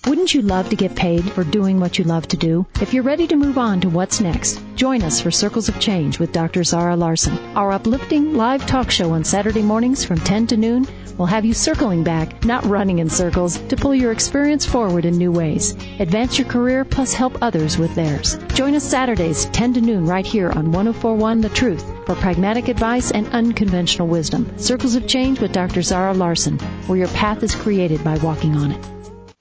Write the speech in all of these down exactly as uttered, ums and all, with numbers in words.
Wouldn't you love to get paid for doing what you love to do? If you're ready to move on to what's next, join us for Circles of Change with Doctor Zara Larson. Our uplifting live talk show on Saturday mornings from ten to noon will have you circling back, not running in circles, to pull your experience forward in new ways. Advance your career plus help others with theirs. Join us Saturdays, ten to noon, right here on one oh four point one The Truth for pragmatic advice and unconventional wisdom. Circles of Change with Doctor Zara Larson, where your path is created by walking on it.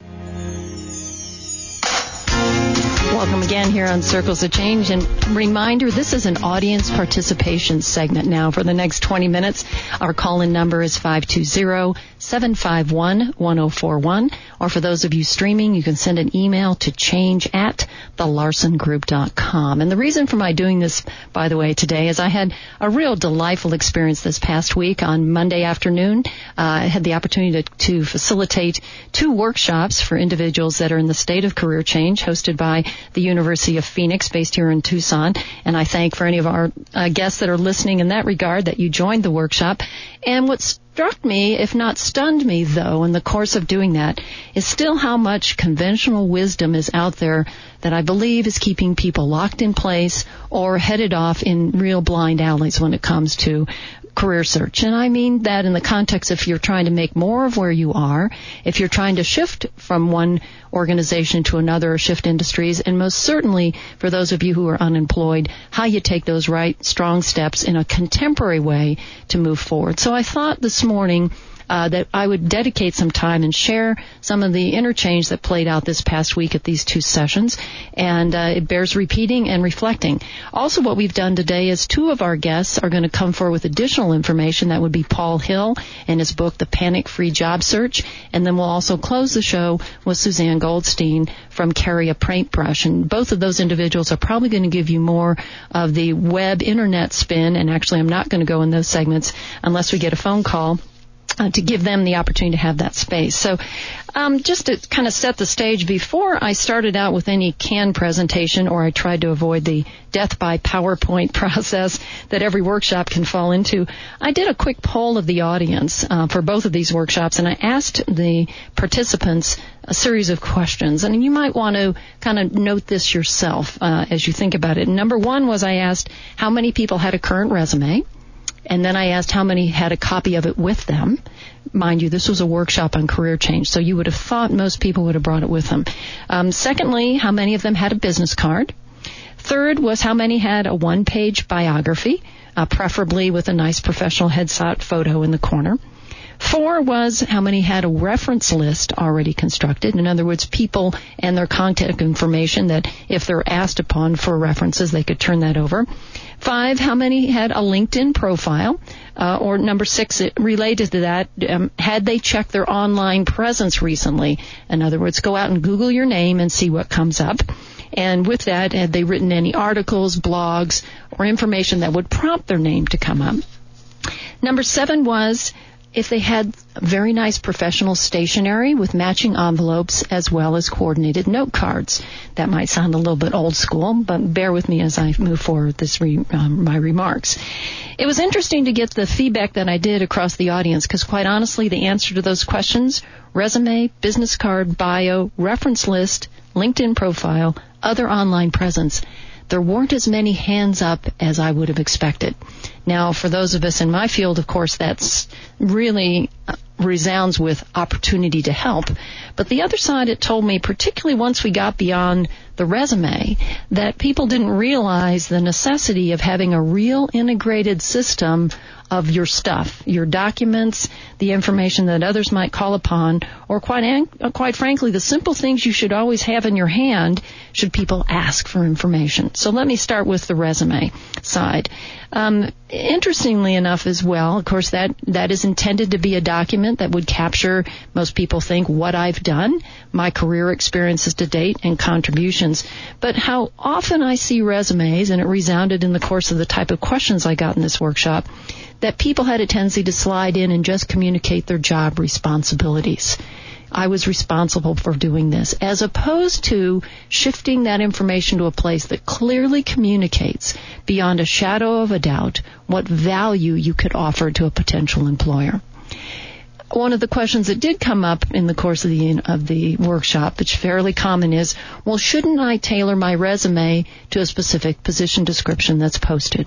Welcome again here on Circles of Change. And reminder, this is an audience participation segment now for the next twenty minutes. Our call-in number is five two zero, seven five one, one oh four one. Or for those of you streaming, you can send an email to change at the larson group dot com. And the reason for my doing this, by the way, today is I had a real delightful experience this past week. On Monday afternoon, uh, I had the opportunity to, to facilitate two workshops for individuals that are in the state of career change, hosted by the University of Phoenix, based here in Tucson. And I thank for any of our uh, guests that are listening in that regard that you joined the workshop. And what struck me, if not stunned me, though, in the course of doing that, is still how much conventional wisdom is out there that I believe is keeping people locked in place or headed off in real blind alleys when it comes to career search. And I mean that in the context if you're trying to make more of where you are, if you're trying to shift from one organization to another or shift industries, and most certainly for those of you who are unemployed, how you take those right, strong steps in a contemporary way to move forward. So I thought this morning Uh, that I would dedicate some time and share some of the interchange that played out this past week at these two sessions, and uh, it bears repeating and reflecting. Also, what we've done today is two of our guests are going to come forward with additional information. That would be Paul Hill and his book, The Panic-Free Job Search, and then we'll also close the show with Suzanne Goldstein from Carry a Paintbrush, and both of those individuals are probably going to give you more of the web internet spin, and actually I'm not going to go in those segments unless we get a phone call Uh, to give them the opportunity to have that space. So um, just to kind of set the stage, before I started out with any canned presentation, or I tried to avoid the death by PowerPoint process that every workshop can fall into, I did a quick poll of the audience uh, for both of these workshops, and I asked the participants a series of questions. And you might want to kind of note this yourself uh, as you think about it. Number one was I asked how many people had a current resume. And then I asked how many had a copy of it with them. Mind you, this was a workshop on career change, so you would have thought most people would have brought it with them. Um, secondly, how many of them had a business card? Third was how many had a one-page biography, uh, preferably with a nice professional headshot photo in the corner. Four was how many had a reference list already constructed. In other words, people and their contact information that if they're asked upon for references, they could turn that over. Five, how many had a LinkedIn profile? Uh, or number six, it related to that, um, had they checked their online presence recently? In other words, go out and Google your name and see what comes up. And with that, had they written any articles, blogs, or information that would prompt their name to come up? Number seven was if they had very nice professional stationery with matching envelopes as well as coordinated note cards. That might sound a little bit old school, but bear with me as I move forward with this re, um, my remarks. It was interesting to get the feedback that I did across the audience, because quite honestly, the answer to those questions, resume, business card, bio, reference list, LinkedIn profile, other online presence, there weren't as many hands up as I would have expected. Now, for those of us in my field, of course, that's really resounds with opportunity to help. But the other side, it told me, particularly once we got beyond the resume, that people didn't realize the necessity of having a real integrated system of your stuff, your documents, the information that others might call upon, or quite quite frankly, the simple things you should always have in your hand should people ask for information. So let me start with the resume side. Um, interestingly enough as well, of course, that, that is intended to be a document that would capture, most people think, what I've done, my career experiences to date, and contributions. But how often I see resumes, and it resounded in the course of the type of questions I got in this workshop, that people had a tendency to slide in and just communicate their job responsibilities. I was responsible for doing this, as opposed to shifting that information to a place that clearly communicates beyond a shadow of a doubt what value you could offer to a potential employer. one of the questions that did come up in the course of the of the workshop, which fairly common, is, well, shouldn't I tailor my resume to a specific position description that's posted?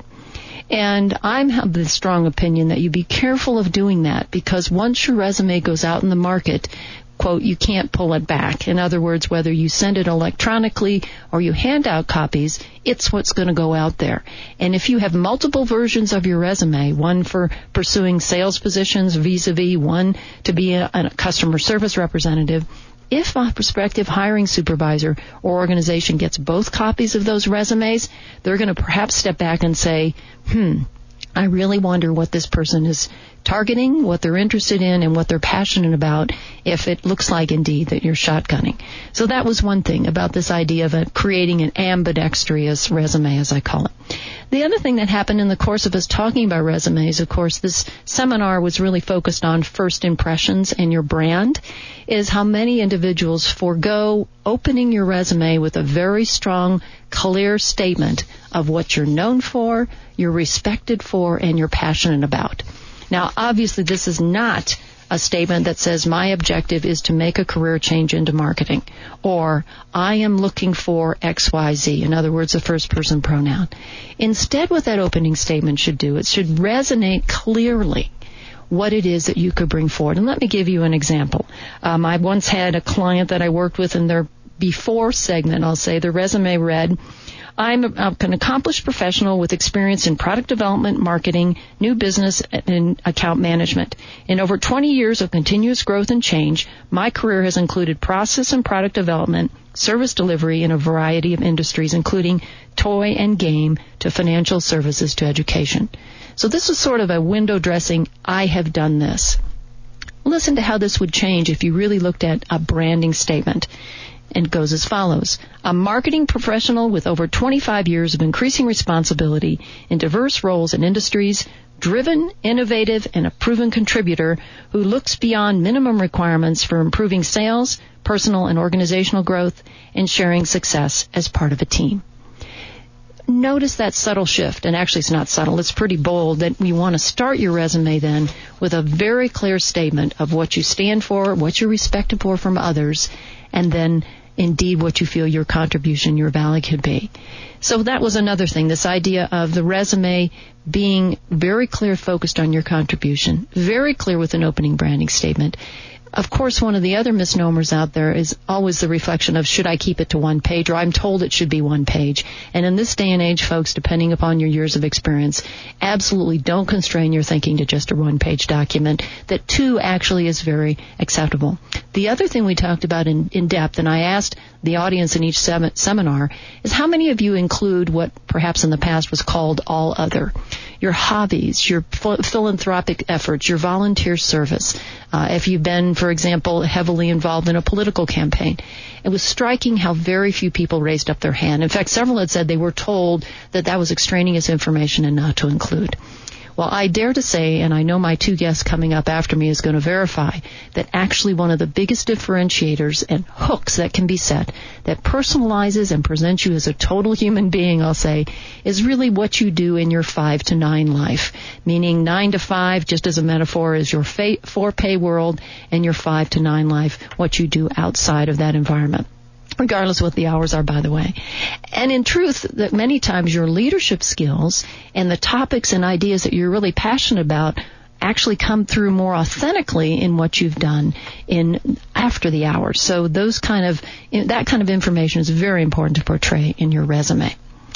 And I have the strong opinion that you be careful of doing that, because once your resume goes out in the market, quote, you can't pull it back. In other words, whether you send it electronically or you hand out copies, it's what's going to go out there. And if you have multiple versions of your resume, one for pursuing sales positions vis-a-vis, one to be a, a customer service representative, if a prospective hiring supervisor or organization gets both copies of those resumes, they're going to perhaps step back and say, hmm, I really wonder what this person is targeting, what they're interested in, and what they're passionate about, if it looks like indeed that you're shotgunning. So that was one thing about this idea of a, creating an ambidextrous resume, as I call it. The other thing that happened in the course of us talking about resumes, of course, this seminar was really focused on first impressions and your brand, is how many individuals forego opening your resume with a very strong, clear statement of what you're known for, you're respected for, and you're passionate about. Now, obviously, this is not a statement that says my objective is to make a career change into marketing, or I am looking for X Y Z, in other words, a first-person pronoun. Instead, what that opening statement should do, it should resonate clearly what it is that you could bring forward. And let me give you an example. Um, I once had a client that I worked with in their before segment, I'll say, the resume read, I'm an accomplished professional with experience in product development, marketing, new business, and account management. In over twenty years of continuous growth and change, my career has included process and product development, service delivery in a variety of industries, including toy and game to financial services to education. So this is sort of a window dressing, I have done this. Listen to how this would change if you really looked at a branding statement. And it goes as follows. A marketing professional with over twenty-five years of increasing responsibility in diverse roles and industries, driven, innovative, and a proven contributor who looks beyond minimum requirements for improving sales, personal and organizational growth, and sharing success as part of a team. Notice that subtle shift, and actually it's not subtle, it's pretty bold, that you want to start your resume then with a very clear statement of what you stand for, what you're respected for from others, and then indeed what you feel your contribution, your value could be. So that was another thing, this idea of the resume being very clear, focused on your contribution, very clear with an opening branding statement. Of course, one of the other misnomers out there is always the reflection of, should I keep it to one page, or I'm told it should be one page. And in this day and age, folks, depending upon your years of experience, absolutely don't constrain your thinking to just a one-page document. That two actually is very acceptable. The other thing we talked about in, in depth, and I asked the audience in each sem- seminar, is how many of you include what perhaps in the past was called all other? Your hobbies, your ph- philanthropic efforts, your volunteer service. Uh, if you've been, for example, heavily involved in a political campaign. It was striking how very few people raised up their hand. In fact, several had said they were told that that was extraneous information and not to include. Well, I dare to say, and I know my two guests coming up after me is going to verify, that actually one of the biggest differentiators and hooks that can be set that personalizes and presents you as a total human being, I'll say, is really what you do in your five to nine life. Meaning nine to five, just as a metaphor, is your fa- four-pay world, and your five to nine life, what you do outside of that environment. Regardless of what the hours are, by the way. And in truth, that many times your leadership skills and the topics and ideas that you're really passionate about actually come through more authentically in what you've done in after the hours. So those kind of that kind of information is very important to portray in your resume.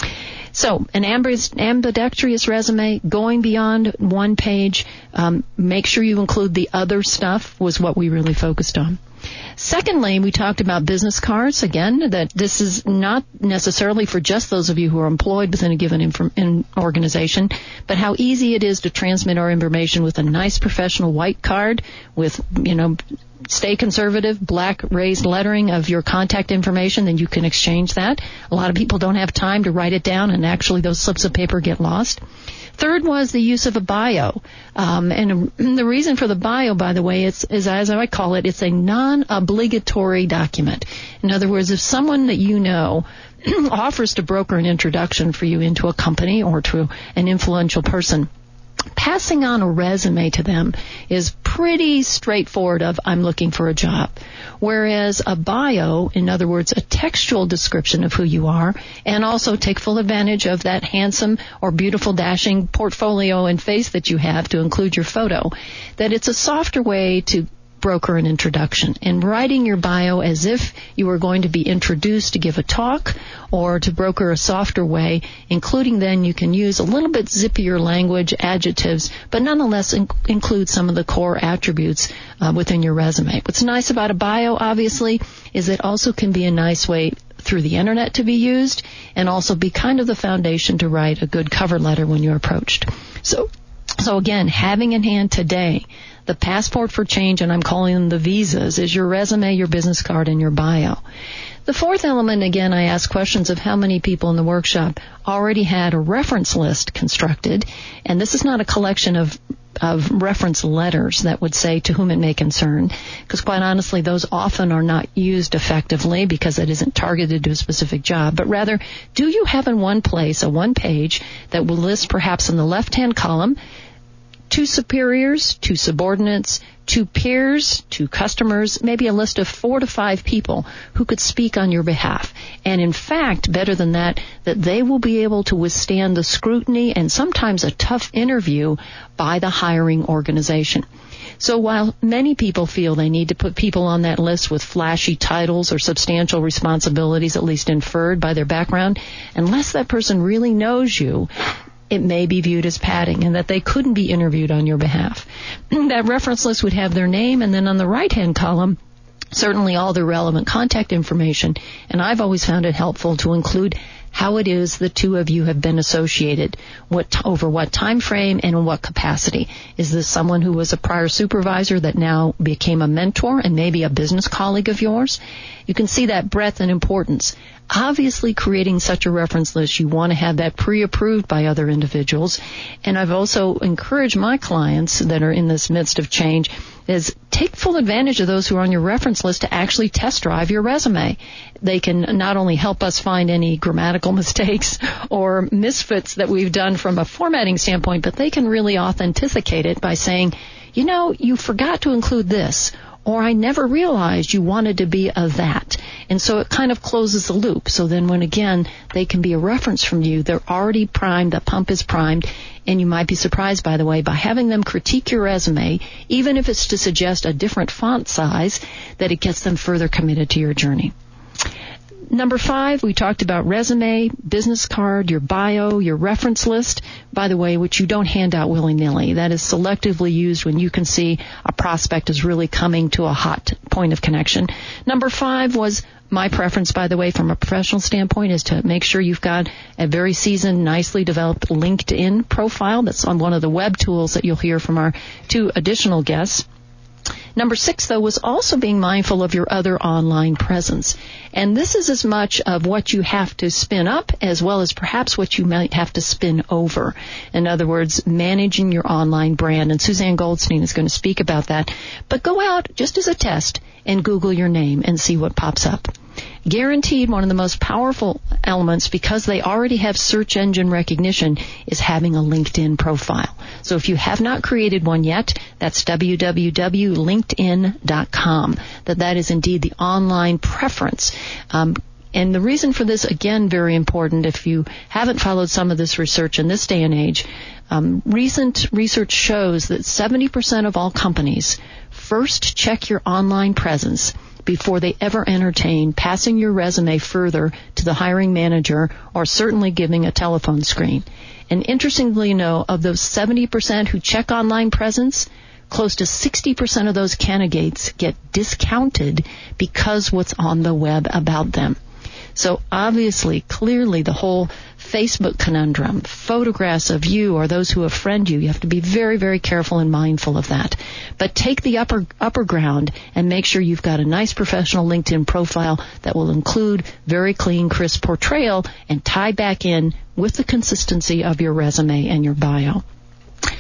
So an ambidextrous resume, going beyond one page, um, make sure you include the other stuff, was what we really focused on. Secondly, we talked about business cards, again, that this is not necessarily for just those of you who are employed within a given inf- in organization, but how easy it is to transmit our information with a nice professional white card with, you know, stay conservative, black raised lettering of your contact information, then you can exchange that. A lot of people don't have time to write it down, and actually those slips of paper get lost. Third was the use of a bio. Um, and the reason for the bio, by the way, it's, is as I call it, it's a non-obligatory document. In other words, if someone that you know offers to broker an introduction for you into a company or to an influential person, passing on a resume to them is pretty straightforward of I'm looking for a job. Whereas a bio, in other words, a textual description of who you are, and also take full advantage of that handsome or beautiful dashing portfolio and face that you have to include your photo, that it's a softer way to broker an introduction. And writing your bio as if you were going to be introduced to give a talk or to broker a softer way, including then you can use a little bit zippier language, adjectives, but nonetheless in- include some of the core attributes uh, within your resume. What's nice about a bio, obviously, is it also can be a nice way through the internet to be used and also be kind of the foundation to write a good cover letter when you're approached. So, so again, having in hand today the passport for change, and I'm calling them the visas, is your resume, your business card, and your bio. The fourth element, again, I ask questions of how many people in the workshop already had a reference list constructed, and this is not a collection of of reference letters that would say to whom it may concern, because quite honestly, those often are not used effectively because it isn't targeted to a specific job, but rather, do you have in one place a one page that will list perhaps in the left-hand column two superiors, two subordinates, two peers, two customers, maybe a list of four to five people who could speak on your behalf. And in fact, better than that, that they will be able to withstand the scrutiny and sometimes a tough interview by the hiring organization. So while many people feel they need to put people on that list with flashy titles or substantial responsibilities, at least inferred by their background, unless that person really knows you, it may be viewed as padding and that they couldn't be interviewed on your behalf. That reference list would have their name, and then on the right-hand column, certainly all the relevant contact information. And I've always found it helpful to include how it is the two of you have been associated, what over what time frame and in what capacity. Is this someone who was a prior supervisor that now became a mentor and maybe a business colleague of yours? You can see that breadth and importance. Obviously, creating such a reference list, you want to have that pre-approved by other individuals. And I've also encouraged my clients that are in this midst of change is take full advantage of those who are on your reference list to actually test drive your resume. They can not only help us find any grammatical mistakes or misfits that we've done from a formatting standpoint, but they can really authenticate it by saying, you know, you forgot to include this, or I never realized you wanted to be a that. And so it kind of closes the loop. So then when, again, they can be a reference from you, they're already primed, the pump is primed, and you might be surprised, by the way, by having them critique your resume, even if it's to suggest a different font size, that it gets them further committed to your journey. Number five, we talked about resume, business card, your bio, your reference list, by the way, which you don't hand out willy-nilly. That is selectively used when you can see a prospect is really coming to a hot point of connection. Number five was my preference, by the way, from a professional standpoint, is to make sure you've got a very seasoned, nicely developed LinkedIn profile. That's on one of the web tools that you'll hear from our two additional guests. Number six, though, was also being mindful of your other online presence. And this is as much of what you have to spin up as well as perhaps what you might have to spin over. In other words, managing your online brand. And Suzanne Goldstein is going to speak about that. But go out just as a test and Google your name and see what pops up. Guaranteed, one of the most powerful elements, because they already have search engine recognition, is having a LinkedIn profile. So if you have not created one yet, that's w w w dot linkedin dot com. That that is indeed the online preference. Um, and the reason for this, again, very important, if you haven't followed some of this research in this day and age, um, recent research shows that seventy percent of all companies first check your online presence before they ever entertain passing your resume further to the hiring manager or certainly giving a telephone screen. And interestingly, you know, of those seventy percent who check online presence, close to sixty percent of those candidates get discounted because what's on the web about them. So obviously, clearly, the whole Facebook conundrum, photographs of you or those who befriend you, you have to be very, very careful and mindful of that. But take the upper upper ground and make sure you've got a nice professional LinkedIn profile that will include very clean, crisp portrayal and tie back in with the consistency of your resume and your bio.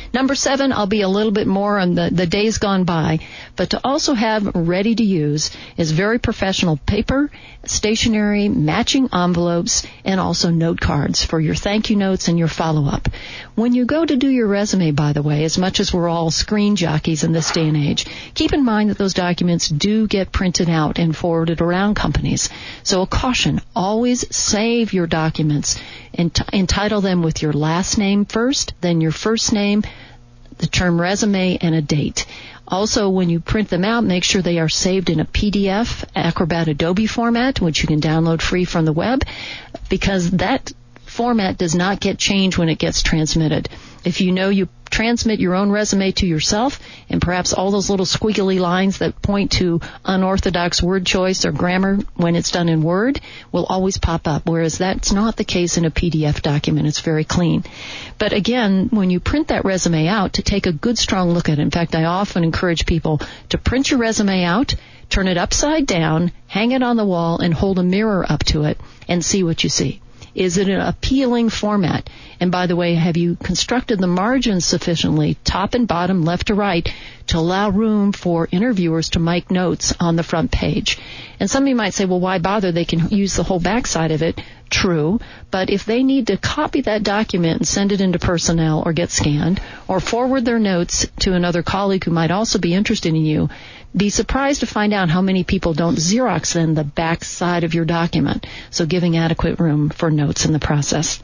Number seven, I'll be a little bit more on the, the days gone by, but to also have ready to use is very professional paper, stationery, matching envelopes, and also note cards for your thank you notes and your follow-up. When you go to do your resume, by the way, as much as we're all screen jockeys in this day and age, keep in mind that those documents do get printed out and forwarded around companies. So a caution, always save your documents and t- entitle them with your last name first, then your first name, the term resume, and a date. Also, when you print them out, make sure they are saved in a P D F, Acrobat Adobe format, which you can download free from the web, because that format does not get changed when it gets transmitted. If you know you transmit your own resume to yourself, and perhaps all those little squiggly lines that point to unorthodox word choice or grammar when it's done in Word will always pop up, whereas that's not the case in a P D F document. It's very clean. But again, when you print that resume out, to take a good, strong look at it. In fact, I often encourage people to print your resume out, turn it upside down, hang it on the wall, and hold a mirror up to it and see what you see. Is it an appealing format? And by the way, have you constructed the margins sufficiently, top and bottom, left to right, to allow room for interviewers to make notes on the front page? And some of you might say, well, why bother? They can use the whole backside of it. True. But if they need to copy that document and send it into personnel or get scanned or forward their notes to another colleague who might also be interested in you, be surprised to find out how many people don't Xerox then the back side of your document, so giving adequate room for notes in the process.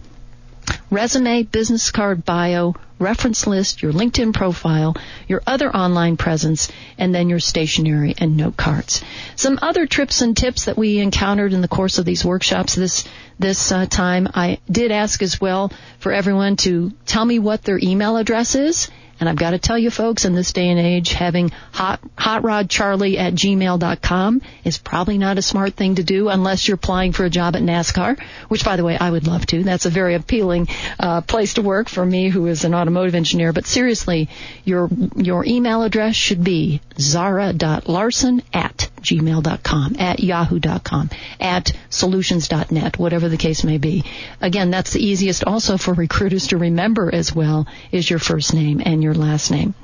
Resume, business card, bio, reference list, your LinkedIn profile, your other online presence, and then your stationery and note cards. Some other trips and tips that we encountered in the course of these workshops this this uh, time, I did ask as well for everyone to tell me what their email address is. And I've got to tell you, folks, in this day and age, having hot, hotrodcharlie at gmail dot com is probably not a smart thing to do unless you're applying for a job at NASCAR, which, by the way, I would love to. That's a very appealing uh, place to work for me, who is an automotive engineer. But seriously, your your email address should be zara dot larson at gmail dot com, at yahoo dot com, at solutions dot net, whatever the case may be. Again, that's the easiest also for recruiters to remember as well, is your first name and your last name.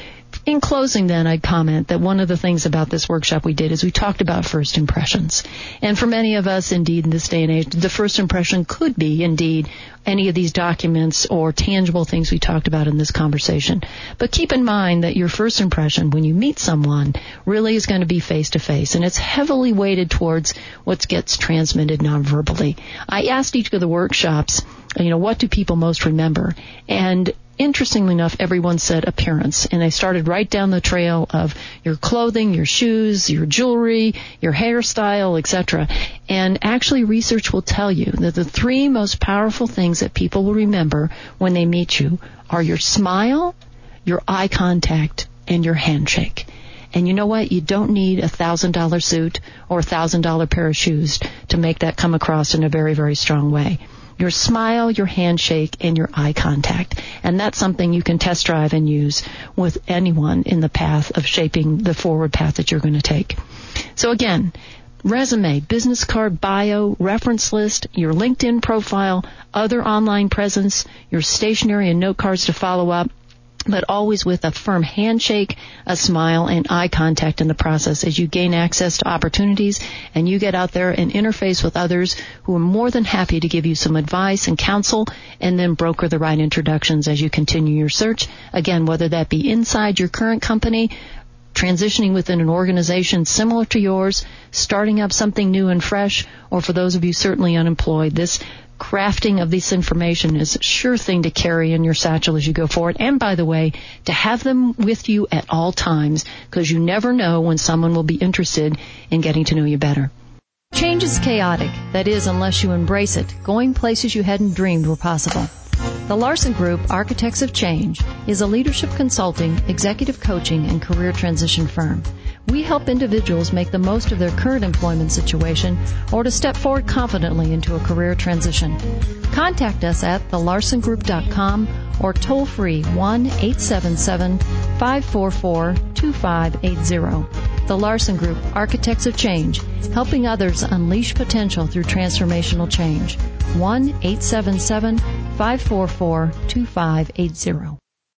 In closing, then, I'd comment that one of the things about this workshop we did is we talked about first impressions. And for many of us, indeed, in this day and age, the first impression could be, indeed, any of these documents or tangible things we talked about in this conversation. But keep in mind that your first impression when you meet someone really is going to be face-to-face, and it's heavily weighted towards what gets transmitted nonverbally. I asked each of the workshops, you know, what do people most remember? And interestingly enough, everyone said appearance, and they started right down the trail of your clothing, your shoes, your jewelry, your hairstyle, et cetera. And actually, research will tell you that the three most powerful things that people will remember when they meet you are your smile, your eye contact, and your handshake. And you know what? You don't need a one thousand dollars suit or a one thousand dollars pair of shoes to make that come across in a very, very strong way. Your smile, your handshake, and your eye contact. And that's something you can test drive and use with anyone in the path of shaping the forward path that you're going to take. So again, resume, business card, bio, reference list, your LinkedIn profile, other online presence, your stationery and note cards to follow up, but always with a firm handshake, a smile, and eye contact in the process as you gain access to opportunities and you get out there and interface with others who are more than happy to give you some advice and counsel and then broker the right introductions as you continue your search. Again, whether that be inside your current company, transitioning within an organization similar to yours, starting up something new and fresh, or for those of you certainly unemployed, this crafting of this information is a sure thing to carry in your satchel as you go forward. And by the way, to have them with you at all times, because you never know when someone will be interested in getting to know you better. Change is chaotic. That is, unless you embrace it, going places you hadn't dreamed were possible. The Larson Group, Architects of Change, is a leadership consulting, executive coaching, and career transition firm. We help individuals make the most of their current employment situation or to step forward confidently into a career transition. Contact us at the larson group dot com or toll free one eight seven seven, five four four, two five eight zero. The Larson Group, Architects of Change, helping others unleash potential through transformational change. one eight seven seven, five four four, two five eight zero.